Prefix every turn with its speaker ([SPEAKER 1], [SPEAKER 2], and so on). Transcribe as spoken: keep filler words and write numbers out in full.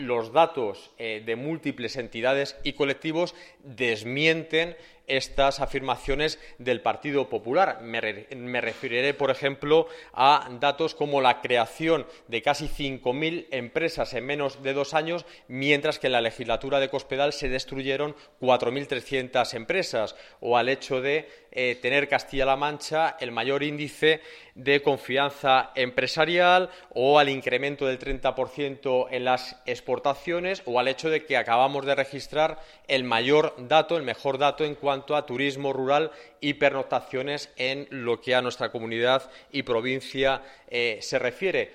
[SPEAKER 1] Los datos eh, de múltiples entidades y colectivos desmienten estas afirmaciones del Partido Popular. Me, re, me referiré, por ejemplo, a datos como la creación de casi cinco mil empresas en menos de dos años, mientras que en la legislatura de Cospedal se destruyeron cuatro mil trescientas empresas, o al hecho de eh, tener Castilla-La Mancha el mayor índice de confianza empresarial, o al incremento del treinta por ciento en las exportaciones, o al hecho de que acabamos de registrar el mayor dato, el mejor dato en cuanto a turismo rural y pernoctaciones en lo que a nuestra comunidad y provincia eh, se refiere.